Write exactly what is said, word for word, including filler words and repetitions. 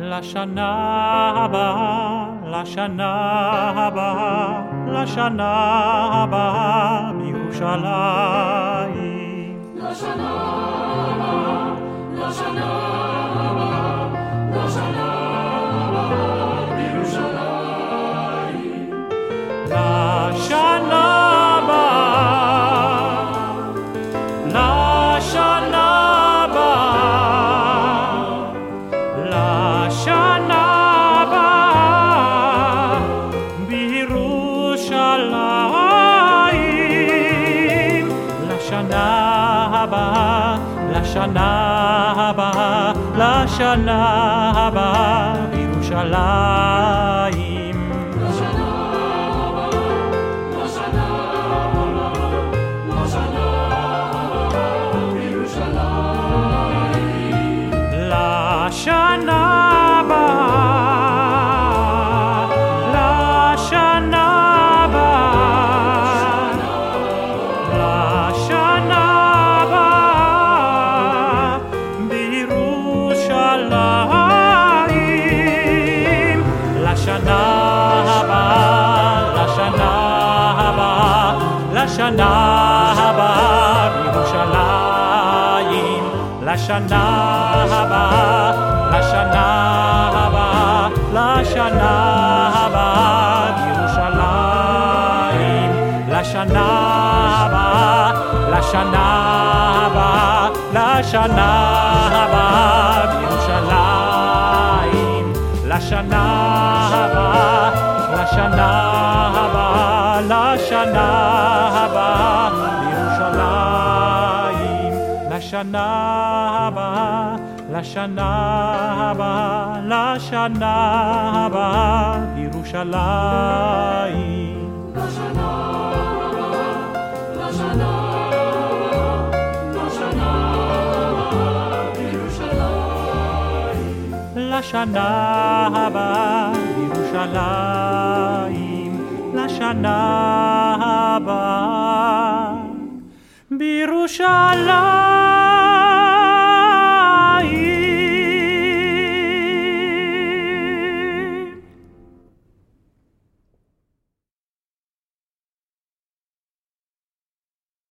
לשנה הבאה, לשנה הבאה, לשנה הבאה בירושלים. לשנה הבאה, לשנה הבאה, לשנה הבאה בירושלים. לשנה הבאה, לשנה לשנה הבאה בירושלים. לשנה הבאה, לשנה הבאה, לשנה הבאה בירושלים. לשנה הבאה, לשנה הבאה, לשנה הבאה בירושלים. לשנה לשנה הבאה בירושלים. לשנה הבאה, לשנה הבאה, לשנה הבאה בירושלים. לשנה הבאה, לשנה הבאה, לשנה הבאה בירושלים. לשנה הבאה, לשנה הבאה, לשנה הבאה בירושלים. לשנה הבאה, לשנה הבאה, לשנה הבאה בירושלים. לשנה הבאה, לשנה הבאה, לשנה הבאה בירושלים. לשנה הבאה בירושלים. לשנה הבאה בירושלים.